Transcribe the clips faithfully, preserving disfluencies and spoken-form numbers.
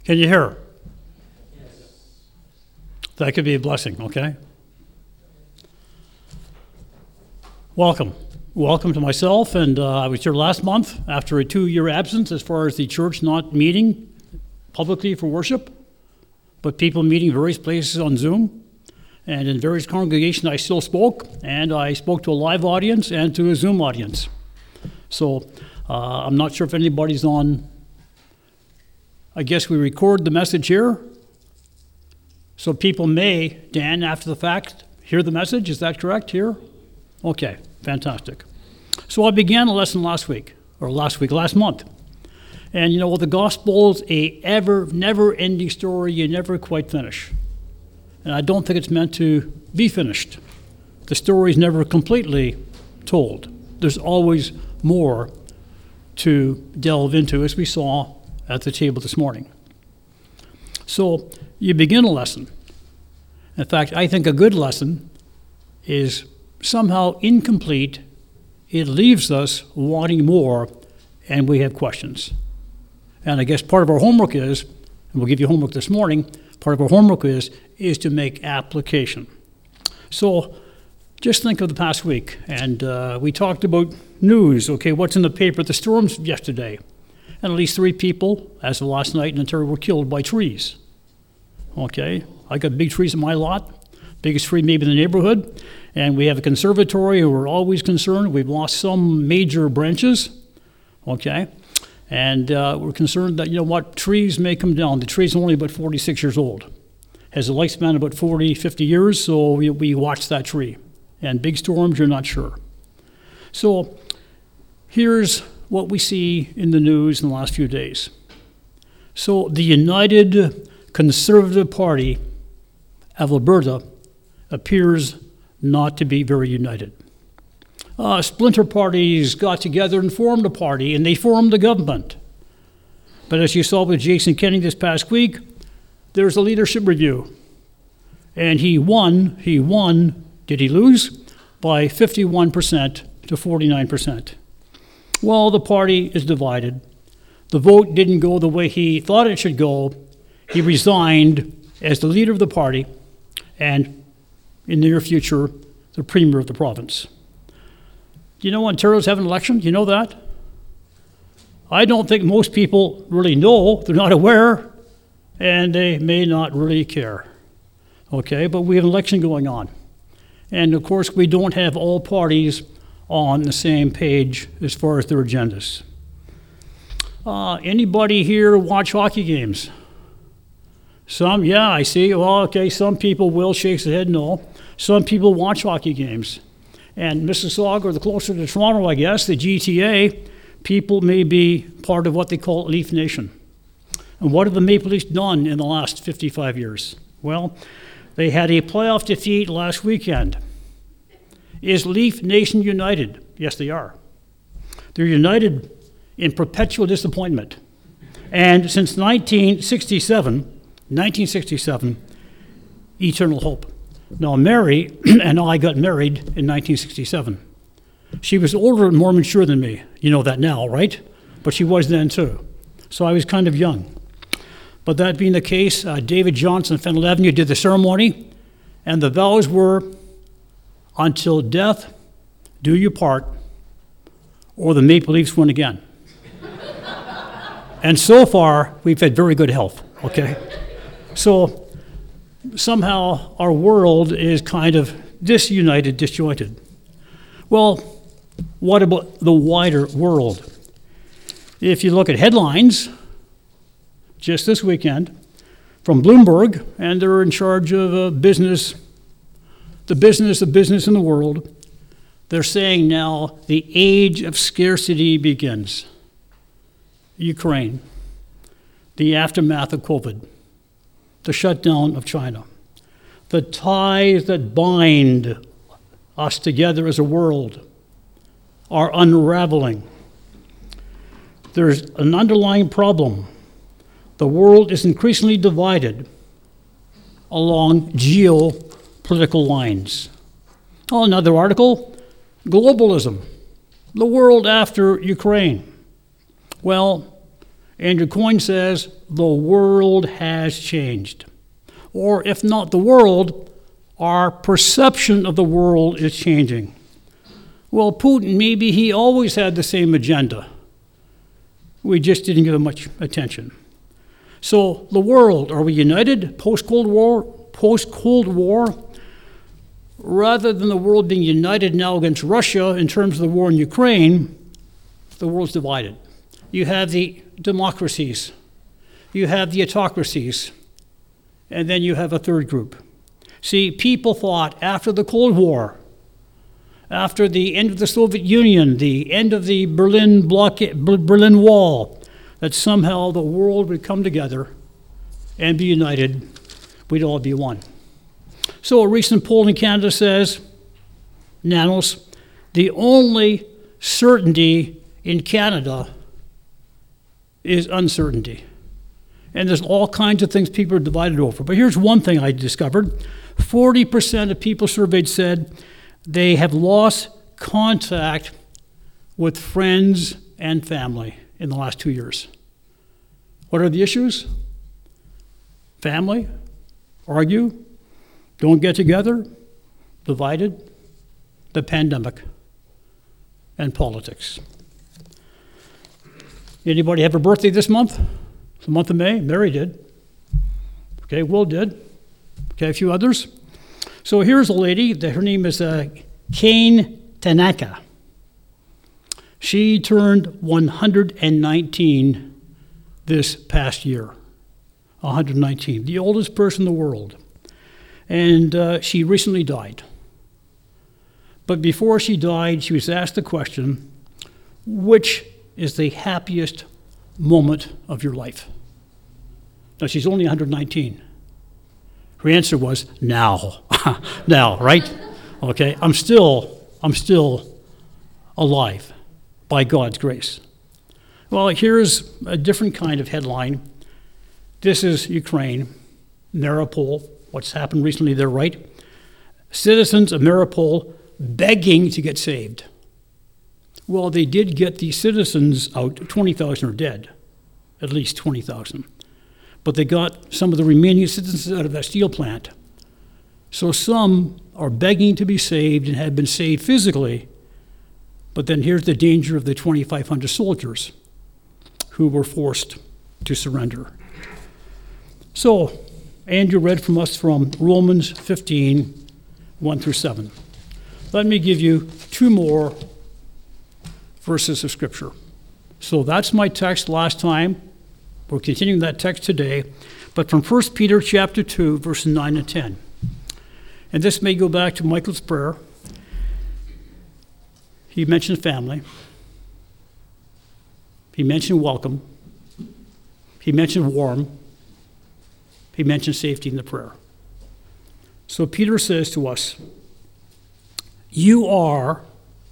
Can you hear? That could be a blessing, okay? Welcome. Welcome to myself, and uh, I was here last month after a two-year absence as far as the church not meeting publicly for worship, but people meeting various places on Zoom. And in various congregations I still spoke, and I spoke to a live audience and to a Zoom audience. So uh, I'm not sure if anybody's on. I guess we record the message here, so people may, Dan, after the fact, hear the message. Is that correct here? Okay, fantastic. So I began a lesson last week, or last week, last month. And you know, the gospel's a ever, never-ending story you never quite finish. And I don't think it's meant to be finished. The story's never completely told. There's always more to delve into, as we saw at the table this morning. So you begin a lesson. In fact, I think a good lesson is somehow incomplete. It leaves us wanting more, and we have questions. And I guess part of our homework is, and we'll give you homework this morning, part of our homework is, is to make application. So just think of the past week, and uh, we talked about news, okay, what's in the paper, the storms yesterday. And at least three people, as of last night in Ontario, were killed by trees. Okay, I got big trees in my lot, biggest tree maybe in the neighborhood, and we have a conservatory who we're always concerned. We've lost some major branches, okay, and uh, we're concerned that, you know what, trees may come down. The tree's only about forty-six years old, has a lifespan of about forty, fifty years, so we, we watch that tree. And big storms, you're not sure. So here's what we see in the news in the last few days. So the United Conservative Party of Alberta appears not to be very united. Uh, splinter parties got together and formed a party, and they formed a government. But as you saw with Jason Kenney this past week, there's a leadership review. And he won, he won, did he lose? By fifty-one percent to forty-nine percent. Well, the party is divided. The vote didn't go the way he thought it should go. He resigned as the leader of the party and, in the near future, the premier of the province. Do you know Ontario's having an election? Do you know that? I don't think most people really know. They're not aware, and they may not really care. Okay, but we have an election going on. And of course, we don't have all parties on the same page as far as their agendas. Uh, anybody here watch hockey games? Some, yeah, I see. Well, okay, some people will shake their head no. Some people watch hockey games. And Mississauga, or the closer to Toronto, I guess, the G T A, people may be part of what they call Leaf Nation. And what have the Maple Leafs done in the last fifty-five years? Well, they had a playoff defeat last weekend. Is Leaf Nation united? Yes, they are. They're united in perpetual disappointment. And since nineteen sixty-seven, nineteen sixty-seven, eternal hope. Now, Mary and I got married in nineteen sixty-seven. She was older and more mature than me. You know that now, right? But she was then too. So I was kind of young. But that being the case, uh, David Johnson of Fennell Avenue did the ceremony, and the vows were, until death do you part, or the Maple Leafs win again. And so far, we've had very good health, okay? So somehow our world is kind of disunited, disjointed. Well, what about the wider world? If you look at headlines, just this weekend, from Bloomberg, and they're in charge of uh, business, the business of business in the world, they're saying now the age of scarcity begins. Ukraine, the aftermath of COVID, the shutdown of China, the ties that bind us together as a world are unraveling. There's an underlying problem. The world is increasingly divided along geopolitical lines. Oh, another article, globalism, the world after Ukraine. Well, Andrew Coyne says, the world has changed. Or if not the world, our perception of the world is changing. Well, Putin, maybe he always had the same agenda. We just didn't give him much attention. So the world, are we united post-Cold War? Post-Cold War? Rather than the world being united now against Russia in terms of the war in Ukraine, the world's divided. You have the democracies, you have the autocracies, and then you have a third group. See, people thought after the Cold War, after the end of the Soviet Union, the end of the Berlin blockade, Berlin Wall, that somehow the world would come together and be united. We'd all be one. So a recent poll in Canada says, Nanos, the only certainty in Canada is uncertainty. And there's all kinds of things people are divided over. But here's one thing I discovered. forty percent of people surveyed said they have lost contact with friends and family in the last two years. What are the issues? Family, argue, don't get together, divided, the pandemic, and politics. Anybody have a birthday this month? It's the month of May. Mary did. Okay, Will did. Okay, a few others. So here's a lady, that her name is uh, Kane Tanaka. She turned one hundred nineteen this past year. one hundred nineteen, the oldest person in the world. And uh, she recently died. But before she died, she was asked the question, which is the happiest moment of your life? Now, she's only one hundred nineteen. Her answer was, now. Now, right? Okay, I'm still, I'm still alive by God's grace. Well, here's a different kind of headline. This is Ukraine, Mariupol, what's happened recently there, right? Citizens of Mariupol begging to get saved. Well, they did get the citizens out. twenty thousand are dead, at least twenty thousand. But they got some of the remaining citizens out of that steel plant. So some are begging to be saved and have been saved physically. But then here's the danger of the twenty-five hundred soldiers who were forced to surrender. So Andrew read from us from Romans fifteen, one through seven. Let me give you two more verses of Scripture. So that's my text last time. We're continuing that text today, but from First Peter chapter two, verses nine and ten. And this may go back to Michael's prayer. He mentioned family. He mentioned welcome. He mentioned warm. He mentioned safety in the prayer. So Peter says to us, you are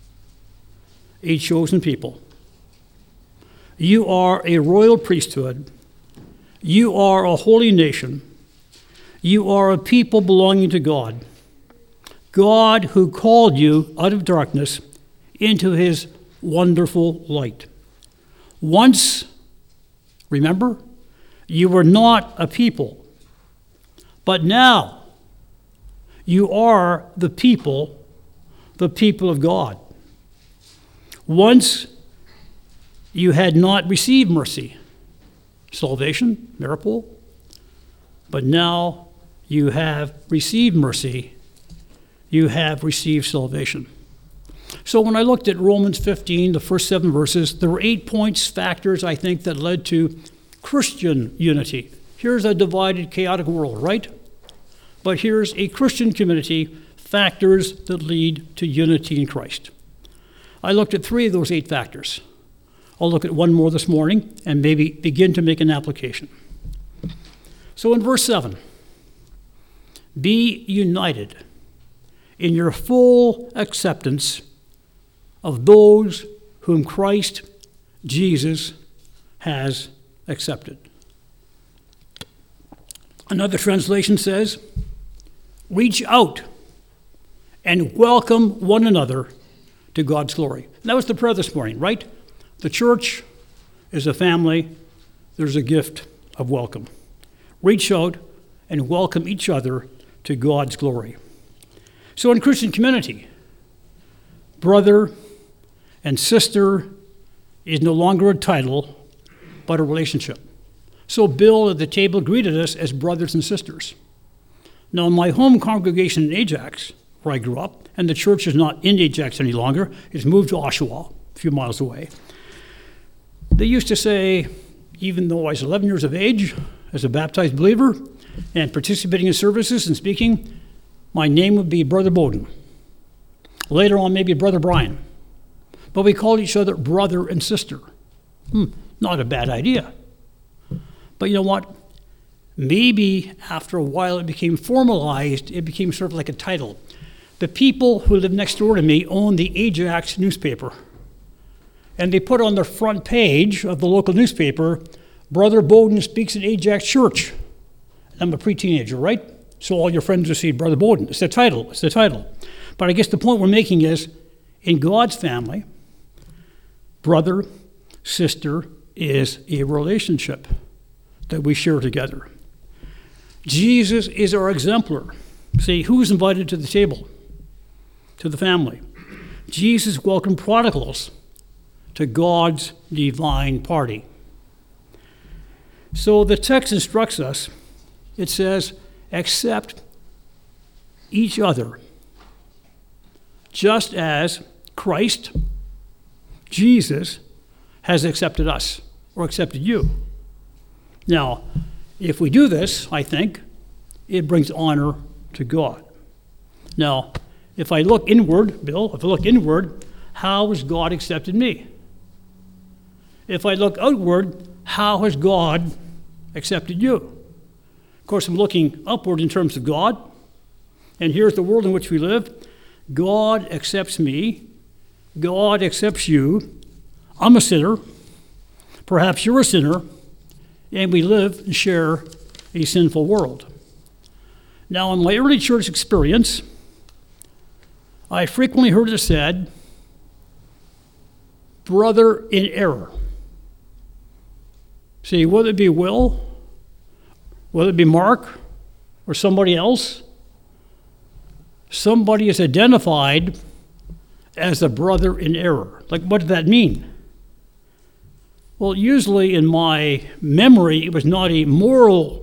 a chosen people. You are a royal priesthood. You are a holy nation. You are a people belonging to God. God who called you out of darkness into his wonderful light. Once, remember, you were not a people, but now you are the people, the people of God. Once you had not received mercy, salvation, Mariupol, but now you have received mercy, you have received salvation. So when I looked at Romans fifteen, the first seven verses, there were eight points, factors, I think, that led to Christian unity. Here's a divided, chaotic world, right? But here's a Christian community, factors that lead to unity in Christ. I looked at three of those eight factors. I'll look at one more this morning and maybe begin to make an application. So in verse seven, be united in your full acceptance of those whom Christ Jesus has accepted. Another translation says, reach out and welcome one another to God's glory. And that was the prayer this morning, right? The church is a family there's a gift of welcome. Reach out and welcome each other to God's glory. So in Christian community, brother and sister is no longer a title, but a relationship. So Bill at the table greeted us as brothers and sisters. Now, my home congregation in Ajax, where I grew up, and the church is not in Ajax any longer, it's moved to Oshawa, a few miles away. They used to say, even though I was eleven years of age, as a baptized believer, and participating in services and speaking, my name would be Brother Bowden. Later on, maybe Brother Brian. But we called each other brother and sister. Hmm, not a bad idea. But you know what? Maybe after a while it became formalized, it became sort of like a title. The people who live next door to me own the Ajax newspaper. And they put on the front page of the local newspaper, Brother Bowden speaks at Ajax Church. I'm a pre-teenager, right? So all your friends will see Brother Bowden. It's the title, it's the title. But I guess the point we're making is, in God's family, brother, sister is a relationship that we share together. Jesus is our exemplar. See, who's invited to the table? To the family. Jesus welcomed prodigals to God's divine party. So the text instructs us, it says, accept each other, just as Christ, Jesus, has accepted us, or accepted you. Now, if we do this, I think, it brings honor to God. Now, if I look inward, Bill, if I look inward, how has God accepted me? If I look outward, how has God accepted you? Of course, I'm looking upward in terms of God, and here's the world in which we live. God accepts me. God accepts you. I'm a sinner. Perhaps you're a sinner, and we live and share a sinful world. Now, in my early church experience, I frequently heard it said, brother in error. See, whether it be Will, whether it be Mark, or somebody else, somebody is identified as a brother in error. Like, what did that mean? Well, usually in my memory, it was not a moral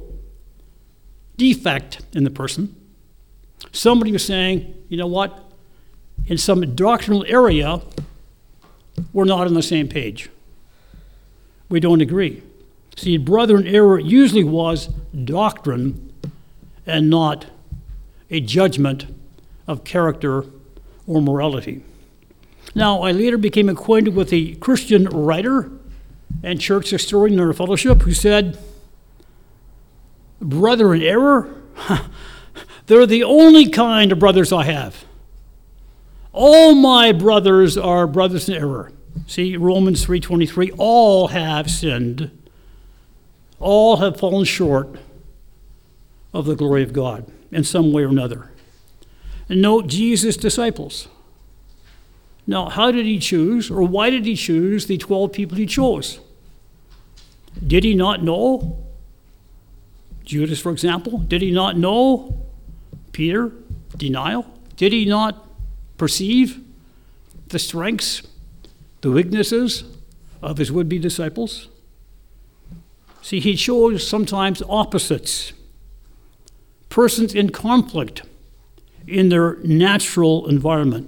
defect in the person. Somebody was saying, you know what, in some doctrinal area, we're not on the same page. We don't agree. See, brother in error usually was doctrine and not a judgment of character or morality. Now, I later became acquainted with a Christian writer and church historian in our fellowship who said, brother in error? They're the only kind of brothers I have. All my brothers are brothers in error. See, Romans three twenty-three, all have sinned. All have fallen short of the glory of God in some way or another. And note Jesus' disciples. Now, how did he choose, or why did he choose the twelve people he chose? Did he not know Judas, for example? Did he not know Peter? Denial? Did he not perceive the strengths, the weaknesses of his would-be disciples? See, he chose sometimes opposites, persons in conflict in their natural environment.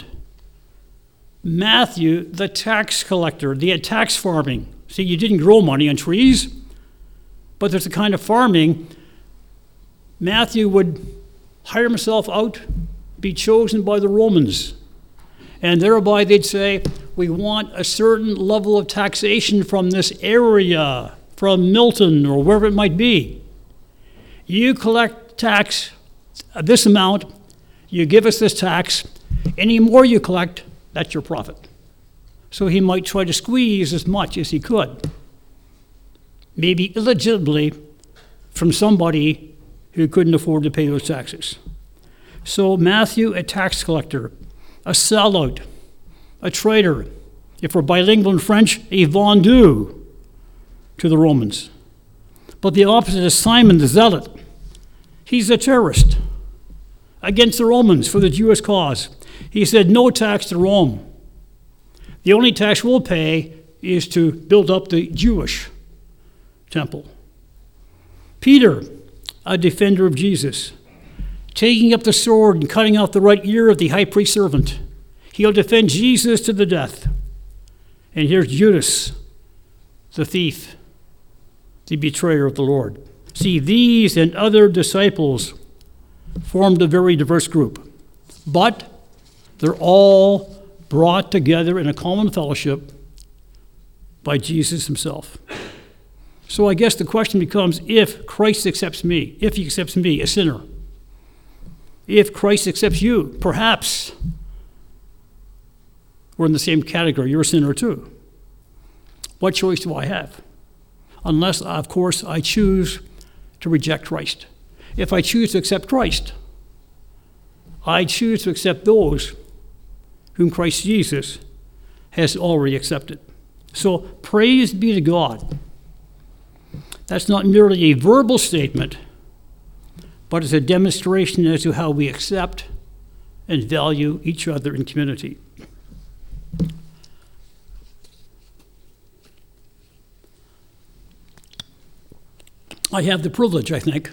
Matthew, the tax collector, the tax farming. See, you didn't grow money on trees, but there's a kind of farming. Matthew would hire himself out, be chosen by the Romans, and thereby they'd say, we want a certain level of taxation from this area, from Milton or wherever it might be. You collect tax, this amount, you give us this tax, any more you collect, that's your profit. So he might try to squeeze as much as he could, maybe illegitimately from somebody who couldn't afford to pay those taxes. So Matthew, a tax collector, a sellout, a traitor, if we're bilingual in French, a vendu to the Romans. But the opposite is Simon the Zealot. He's a terrorist against the Romans for the Jewish cause. He said, no tax to Rome. The only tax we'll pay is to build up the Jewish temple. Peter, a defender of Jesus, taking up the sword and cutting off the right ear of the high priest's servant. He'll defend Jesus to the death. And here's Judas, the thief, the betrayer of the Lord. See, these and other disciples formed a very diverse group, but they're all brought together in a common fellowship by Jesus himself. So I guess the question becomes, if Christ accepts me, if he accepts me, a sinner, if Christ accepts you, perhaps we're in the same category, you're a sinner too. What choice do I have? Unless, of course, I choose to reject Christ. If I choose to accept Christ, I choose to accept those whom Christ Jesus has already accepted. So praise be to God. That's not merely a verbal statement, but it's a demonstration as to how we accept and value each other in community. I have the privilege, I think.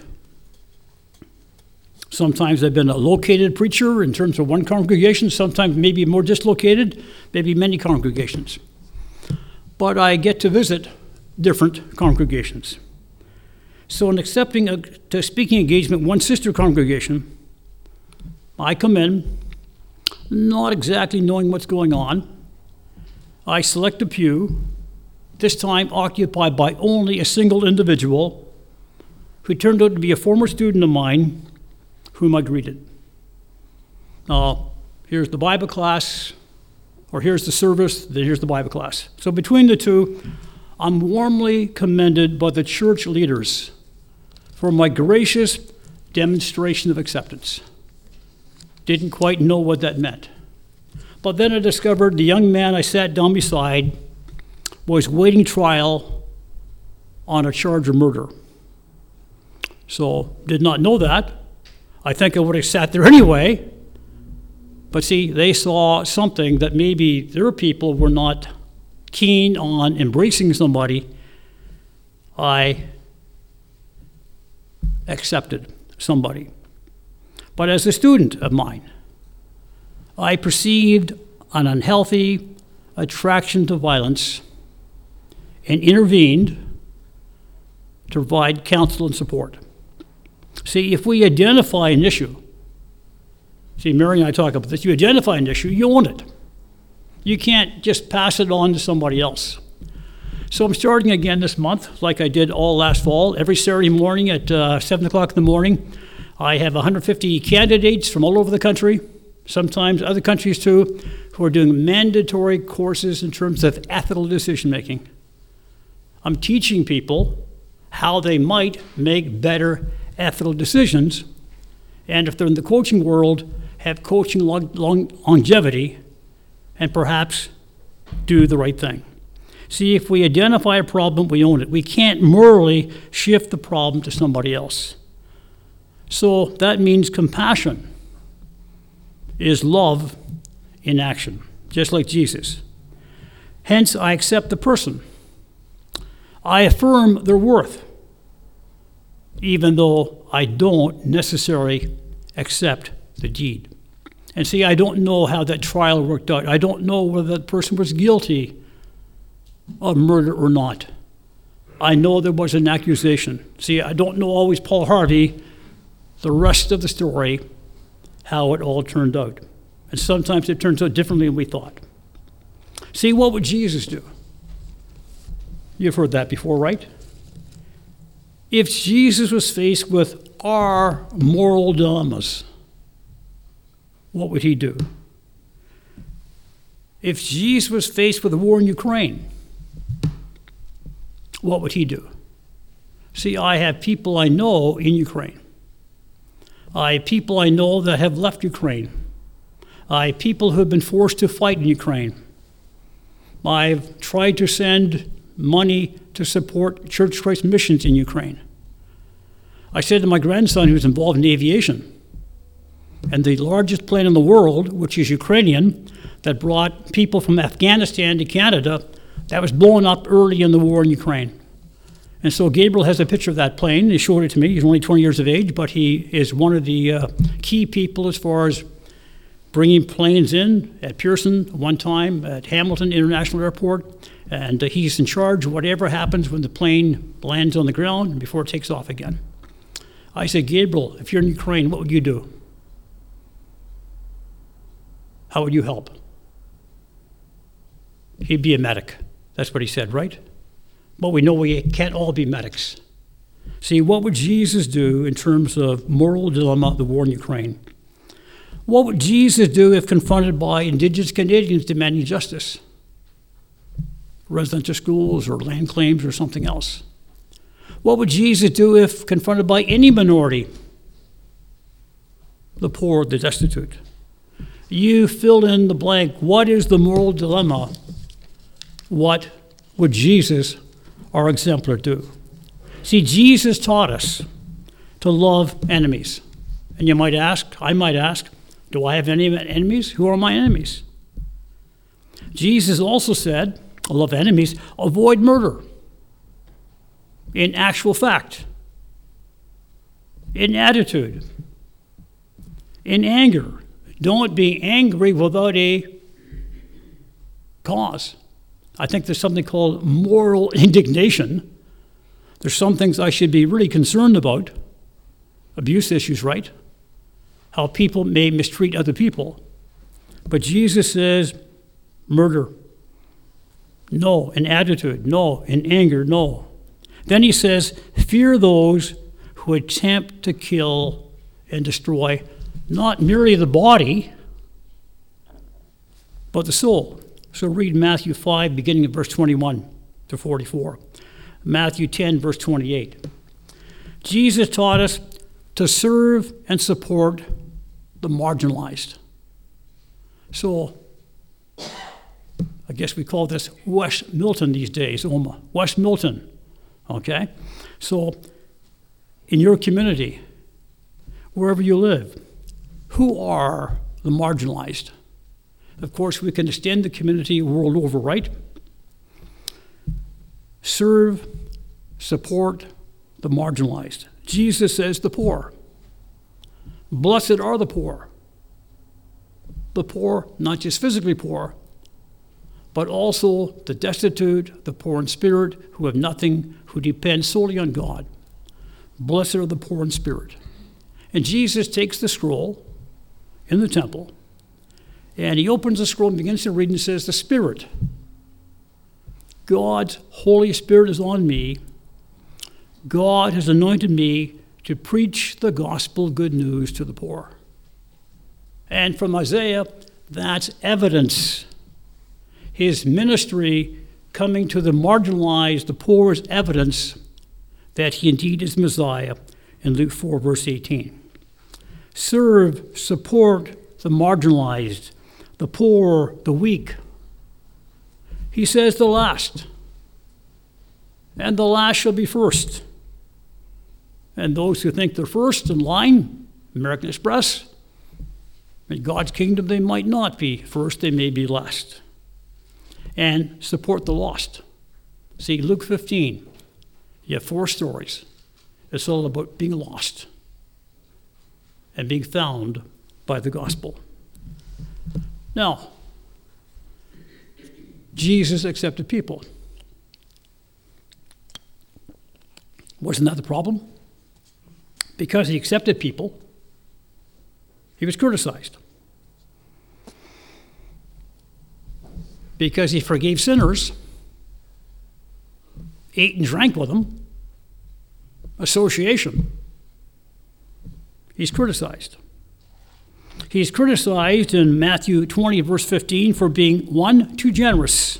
Sometimes I've been a located preacher in terms of one congregation, sometimes maybe more dislocated, maybe many congregations. But I get to visit different congregations. So in accepting a to speaking engagement, one sister congregation, I come in, not exactly knowing what's going on. I select a pew, this time occupied by only a single individual who turned out to be a former student of mine whom I greeted. Now, here's the Bible class, or here's the service, then here's the Bible class. So between the two, I'm warmly commended by the church leaders for my gracious demonstration of acceptance. Didn't quite know what that meant. But then I discovered the young man I sat down beside was waiting trial on a charge of murder. So, did not know that. I think I would have sat there anyway. But see, they saw something that maybe their people were not keen on embracing somebody. I accepted somebody. But as a student of mine, I perceived an unhealthy attraction to violence and intervened to provide counsel and support. See, if we identify an issue, see, Mary and I talk about this, you identify an issue, you own it. You can't just pass it on to somebody else. So I'm starting again this month, like I did all last fall. Every Saturday morning at uh, seven o'clock in the morning, I have one hundred fifty candidates from all over the country, sometimes other countries too, who are doing mandatory courses in terms of ethical decision-making. I'm teaching people how they might make better ethical decisions, and if they're in the coaching world, have coaching long, long, longevity, and perhaps do the right thing. See, if we identify a problem, we own it. We can't morally shift the problem to somebody else. So that means compassion is love in action, just like Jesus. Hence, I accept the person. I affirm their worth, even though I don't necessarily accept the deed. And see, I don't know how that trial worked out. I don't know whether that person was guilty of murder or not. I know there was an accusation. See, I don't know always, Paul Harvey, the rest of the story, how it all turned out. And sometimes it turns out differently than we thought. See, what would Jesus do? You've heard that before, right? If Jesus was faced with our moral dilemmas, what would he do? If Jesus was faced with a war in Ukraine, what would he do? See, I have people I know in Ukraine. I have people I know that have left Ukraine. I have people who have been forced to fight in Ukraine. I've tried to send money to support Church Christ missions in Ukraine. I said to my grandson, who's involved in aviation, and the largest plane in the world, which is Ukrainian, that brought people from Afghanistan to Canada, that was blown up early in the war in Ukraine. And so Gabriel has a picture of that plane. He showed it to me. He's only twenty years of age, but he is one of the uh, key people as far as bringing planes in at Pearson one time, at Hamilton International Airport, and uh, he's in charge of whatever happens when the plane lands on the ground and before it takes off again. I said, Gabriel, if you're in Ukraine, what would you do? How would you help? He'd be a medic. That's what he said, right? But we know we can't all be medics. See, what would Jesus do in terms of moral dilemma of the war in Ukraine? What would Jesus do if confronted by Indigenous Canadians demanding justice? Residential schools or land claims or something else? What would Jesus do if confronted by any minority? The poor, the destitute. You fill in the blank. What is the moral dilemma? What would Jesus, our exemplar, do? See, Jesus taught us to love enemies. And you might ask, I might ask, do I have any enemies? Who are my enemies? Jesus also said, I love enemies, avoid murder. In actual fact, in attitude, in anger. Don't be angry without a cause. I think there's something called moral indignation. There's some things I should be really concerned about. Abuse issues, right? How people may mistreat other people. But Jesus says, murder. No. In attitude, no. In anger, no. Then he says, fear those who attempt to kill and destroy not merely the body, but the soul. So read Matthew five, beginning at verse twenty-one to forty-four. Matthew ten, verse twenty-eight. Jesus taught us to serve and support the marginalized. So, I guess we call this West Milton these days, Oma. West Milton, okay? So, in your community, wherever you live, who are the marginalized? Of course, we can extend the community world over, right? Serve, support the marginalized. Jesus says the poor. Blessed are the poor. The poor, not just physically poor, but also the destitute, the poor in spirit, who have nothing, who depend solely on God. Blessed are the poor in spirit. And Jesus takes the scroll in the temple, and he opens the scroll and begins to read and says, the Spirit, God's Holy Spirit is on me. God has anointed me to preach the gospel good news to the poor. And from Isaiah, that's evidence. His ministry coming to the marginalized, the poor, is evidence that he indeed is Messiah in Luke four, verse eighteen. Serve, support the marginalized, the poor, the weak. He says the last, and the last shall be first. And those who think they're first in line, American Express, in God's kingdom they might not be first, they may be last. And support the lost. See, Luke fifteen, you have four stories. It's all about being lost and being found by the gospel. Now, Jesus accepted people. Wasn't that the problem? Because he accepted people, he was criticized. Because he forgave sinners, ate and drank with them, association, he's criticized. He's criticized in Matthew twenty, verse fifteen, for being, one, too generous,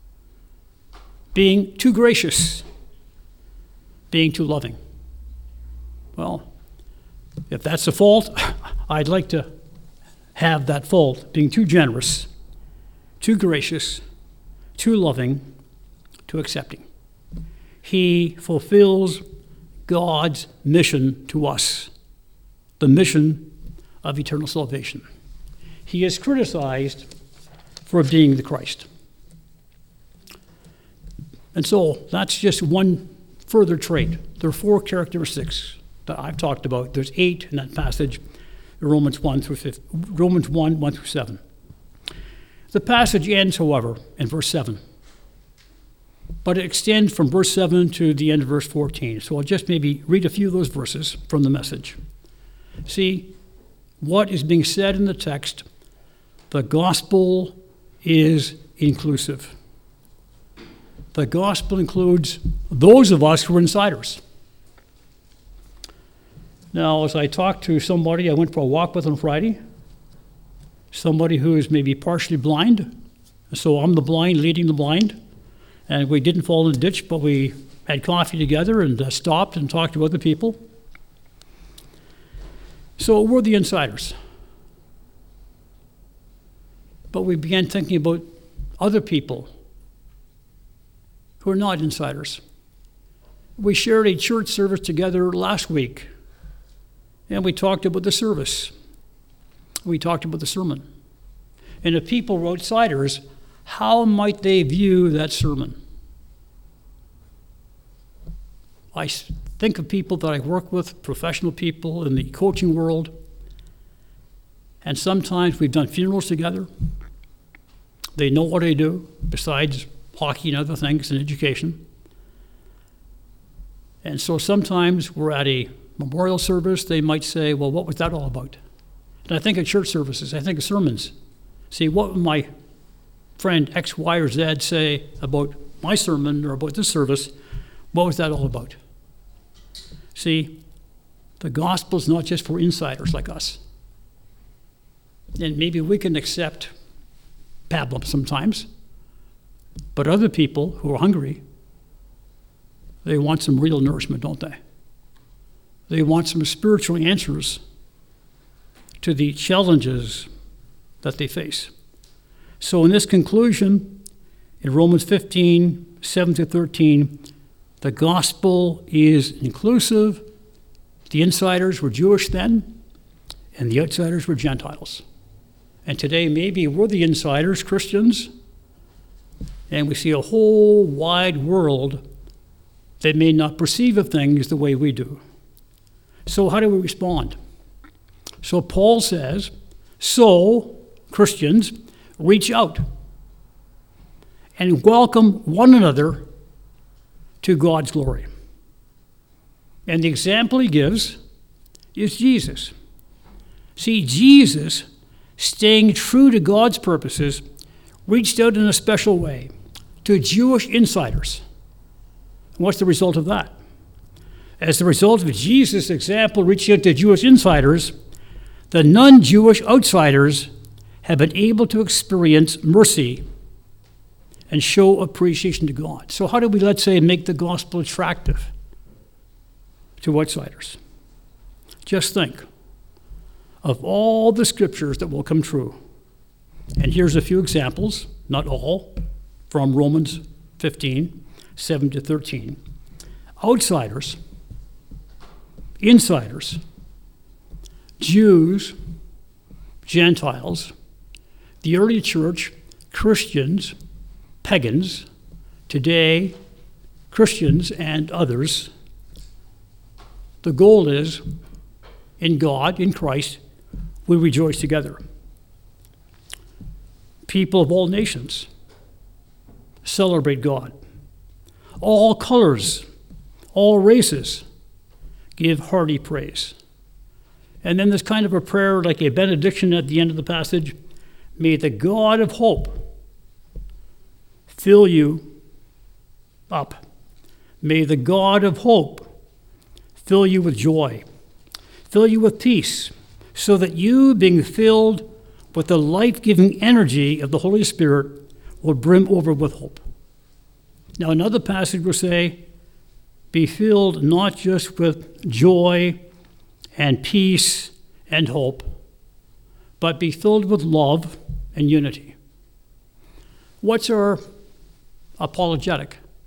being too gracious, being too loving. Well, if that's a fault, I'd like to have that fault, being too generous, too gracious, too loving, to accepting. He fulfills God's mission to us, the mission of eternal salvation. He is criticized for being the Christ. And so that's just one further trait. There are four characteristics that I've talked about. There's eight in that passage, Romans one through five, Romans one, one through seven. The passage ends, however, in verse seven. But it extends from verse seven to the end of verse fourteen. So I'll just maybe read a few of those verses from the message. See, what is being said in the text, the gospel is inclusive. The gospel includes those of us who are insiders. Now, as I talked to somebody, I went for a walk with on Friday, somebody who is maybe partially blind, so I'm the blind leading the blind, and we didn't fall in the ditch, but we had coffee together and uh, stopped and talked to other people. So we're the insiders. But we began thinking about other people who are not insiders. We shared a church service together last week, and we talked about the service. We talked about the sermon. And if people were outsiders, how might they view that sermon? I think of people that I work with, professional people in the coaching world, and sometimes we've done funerals together. They know what I do, besides hockey and other things and education. And so sometimes we're at a memorial service, they might say, well, what was that all about? And I think of church services, I think of sermons. See, what would my friend X, Y, or Z say about my sermon or about this service? What was that all about? See, the gospel is not just for insiders like us. And maybe we can accept pablum sometimes, but other people who are hungry, they want some real nourishment, don't they? They want some spiritual answers to the challenges that they face. So in this conclusion, in Romans fifteen, seven to thirteen, the gospel is inclusive. The insiders were Jewish then, and the outsiders were Gentiles. And today, maybe we're the insiders, Christians, and we see a whole wide world that may not perceive of things the way we do. So how do we respond? So Paul says, so, Christians, reach out and welcome one another to God's glory. And the example he gives is Jesus. See, Jesus, staying true to God's purposes, reached out in a special way to Jewish insiders. And what's the result of that? As the result of Jesus' example reaching out to Jewish insiders, the non-Jewish outsiders have been able to experience mercy and show appreciation to God. So how do we, let's say, make the gospel attractive to outsiders? Just think of all the scriptures that will come true. And here's a few examples, not all, from Romans fifteen, seven to thirteen. Outsiders, insiders, Jews, Gentiles, the early church, Christians, pagans, today, Christians and others. The goal is, in God, in Christ, we rejoice together. People of all nations celebrate God. All colors, all races give hearty praise. And then there's kind of a prayer, like a benediction at the end of the passage. May the God of hope fill you up. May the God of hope fill you with joy, fill you with peace, so that you, being filled with the life-giving energy of the Holy Spirit, will brim over with hope. Now, another passage will say, be filled not just with joy and peace and hope, but be filled with love and unity. What's our apologetic?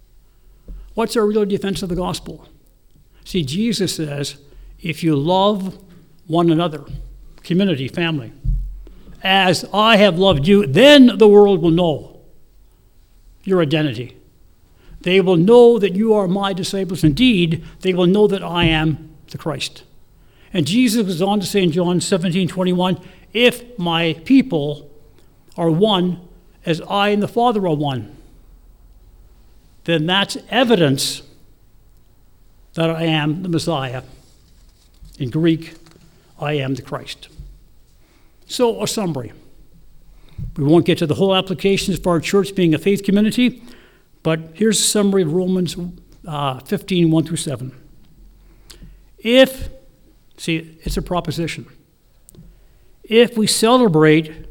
What's our real defense of the gospel? See, Jesus says, if you love one another, community, family, as I have loved you, then the world will know your identity. They will know that you are my disciples. Indeed, they will know that I am the Christ. And Jesus goes on to say in John seventeen twenty-one, if my people are one as I and the Father are one, then that's evidence that I am the Messiah. In Greek, I am the Christ. So, a summary. We won't get to the whole applications for our church being a faith community, but here's a summary of Romans uh, fifteen, one through seven. If, see, it's a proposition. If we celebrate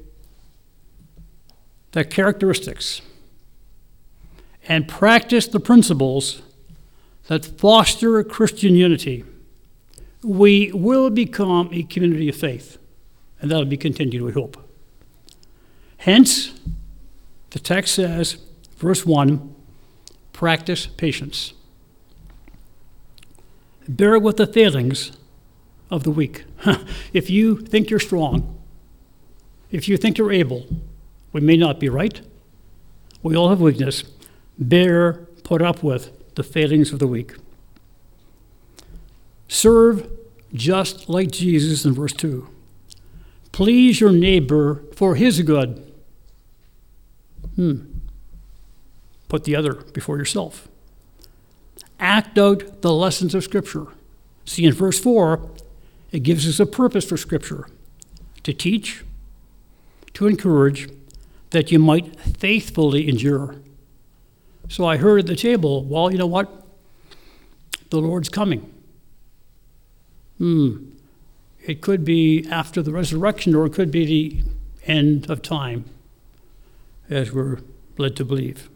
the characteristics and practice the principles that foster Christian unity, we will become a community of faith. And that'll be continued, we hope. Hence, the text says, verse one, practice patience. Bear with the failings of the weak. If you think you're strong, if you think you're able, we may not be right. We all have weakness. Bear, put up with the failings of the weak. Serve just like Jesus in verse two. Please your neighbor for his good. Hmm. Put the other before yourself. Act out the lessons of Scripture. See, in verse four, it gives us a purpose for Scripture. To teach, to encourage, that you might faithfully endure. So I heard at the table, well, you know what? The Lord's coming. Hmm. It could be after the resurrection, or it could be the end of time, as we're led to believe.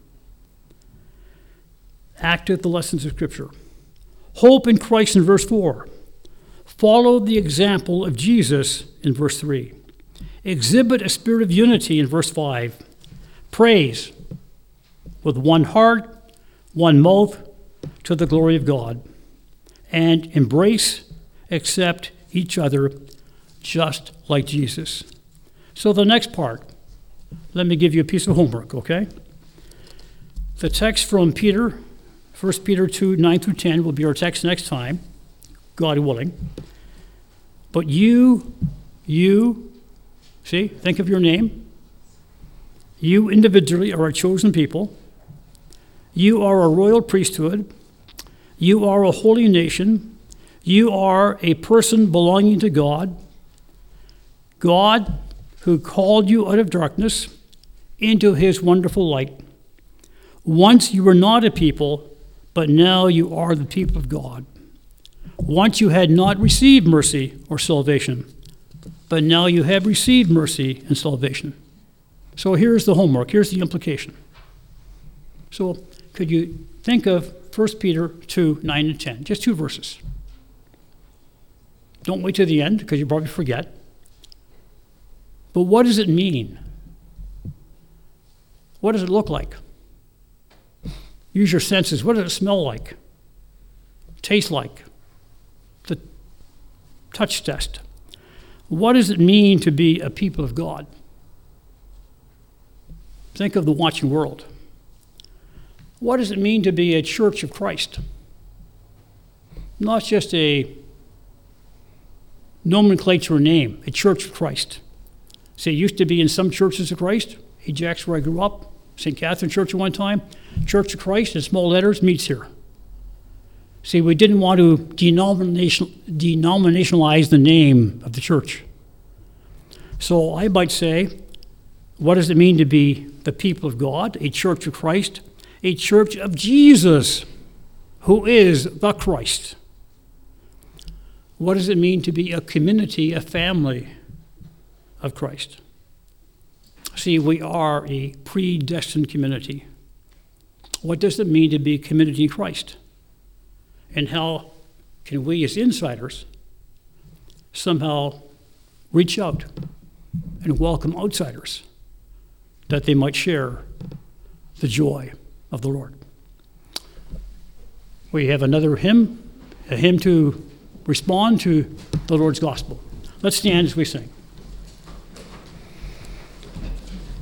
Act out the lessons of Scripture. Hope in Christ in verse four. Follow the example of Jesus in verse three. Exhibit a spirit of unity in verse five. Praise with one heart, one mouth, to the glory of God. And embrace, accept each other just like Jesus. So the next part, let me give you a piece of homework, okay? The text from Peter, First Peter two, nine through ten will be our text next time, God willing. But you, you, see, think of your name. You individually are a chosen people. You are a royal priesthood. You are a holy nation. You are a person belonging to God. God who called you out of darkness into his wonderful light. Once you were not a people, but now you are the people of God. Once you had not received mercy or salvation, but now you have received mercy and salvation. So here's the homework. Here's the implication. So could you think of First Peter two, nine and ten, just two verses. Don't wait to the end, because you probably forget. But what does it mean? What does it look like? Use your senses. What does it smell like? Taste like? The touch test. What does it mean to be a people of God? Think of the watching world. What does it mean to be a church of Christ? Not just a nomenclature name, a church of Christ. See, it used to be in some churches of Christ. Ajax, where I grew up, Saint Catherine Church at one time. Church of Christ in small letters meets here. See, we didn't want to denomination, denominationalize the name of the church. So I might say, what does it mean to be the people of God, a church of Christ, a church of Jesus, who is the Christ? What does it mean to be a community, a family of Christ? See, we are a predestined community. What does it mean to be a community in Christ? And how can we as insiders somehow reach out and welcome outsiders that they might share the joy of the Lord? we have another hymn, a hymn to respond to the Lord's gospel. Let's stand as we sing.